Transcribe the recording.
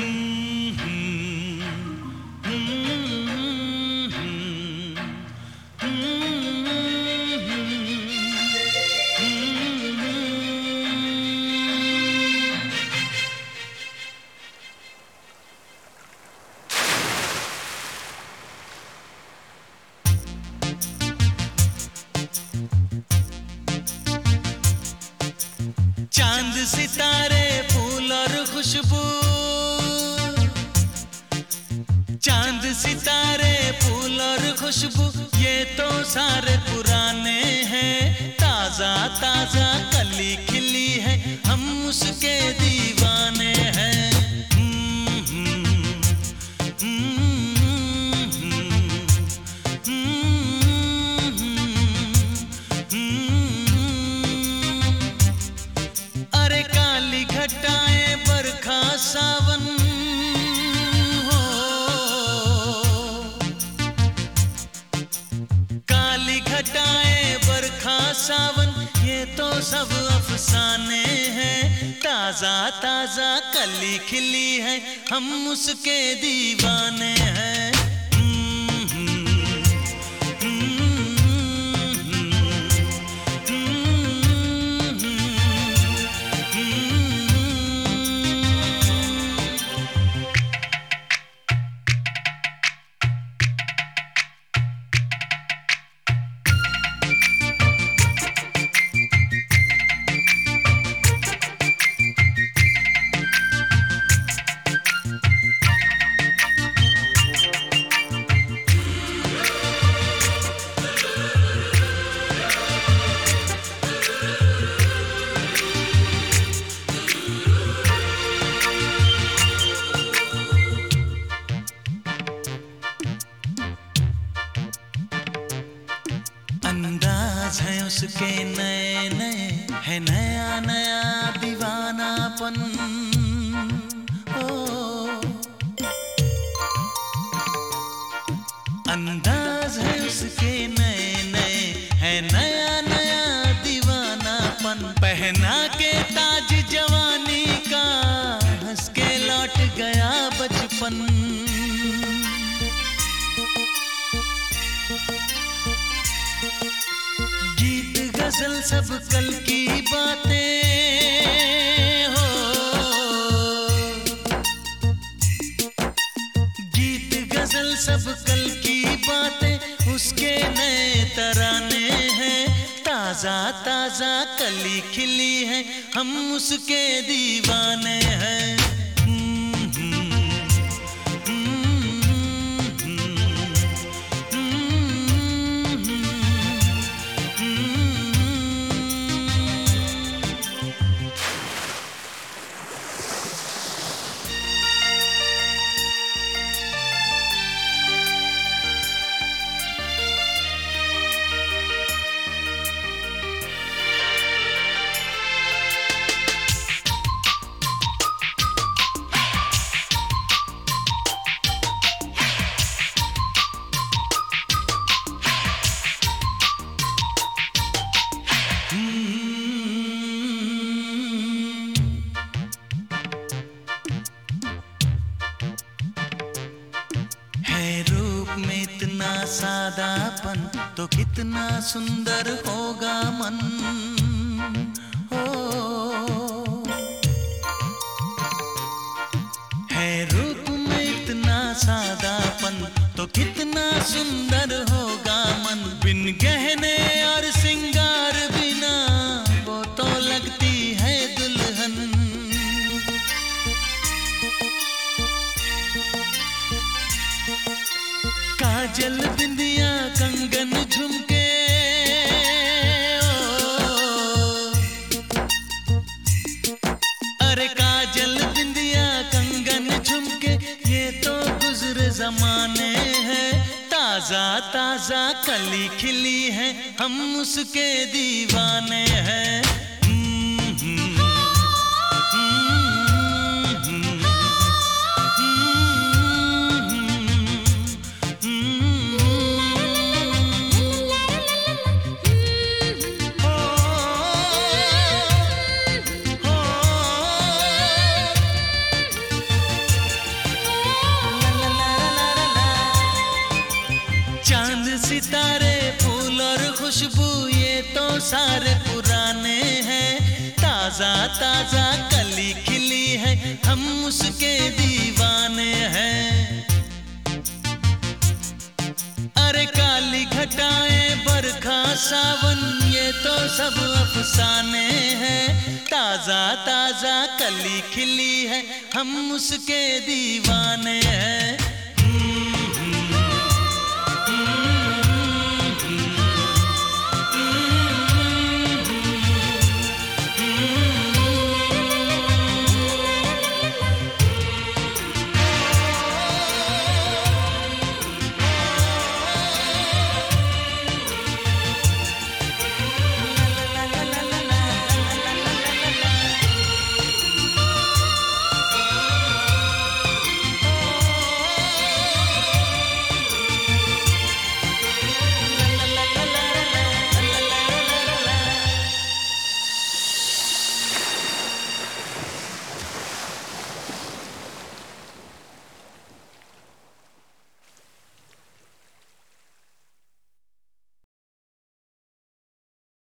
चांद सितारे फूल और खुशबू, चांद सितारे फूल और खुशबू, ये तो सारे पुराने हैं। ताजा ताजा कली खिली है, हम उसके दीवाने हैं। अरे काली घटाएं बरखा सावन हो, काली घटाएं बरखा सावन, ये तो सब अफसाने हैं। ताजा ताजा कली खिली है, हम उसके दीवाने हैं। अंदाज है उसके नए नए, है नया नया दीवानापन। ओ अंदाज है उसके नए नए, है नया नया दीवानापन। पहना के ताज जवानी का, हंस के लौट गया बचपन। गीत गजल सब कल की बातें हो, गीत गजल सब कल की बातें, उसके नए तराने हैं। ताजा ताजा कली खिली है, हम उसके दीवाने हैं। में इतना सादापन, तो कितना सुंदर होगा मन। हो है रूप में इतना सादापन, तो कितना सुंदर होगा मन। बिन गहने और सिंगार बिना, वो तो लगती है दुल्हन। काजल बिंदिया कंगन झुमके, अरे काजल बिंदिया कंगन झुमके, ये तो गुजरे जमाने हैं। ताजा ताजा कली खिली है, हम उसके दीवाने हैं। सारे पुराने हैं। ताजा ताजा कली खिली है, हम उसके दीवाने हैं। अरे काली घटाएं बरखा सावन, ये तो सब अफसाने हैं। ताजा ताजा कली खिली है, हम उसके दीवाने हैं।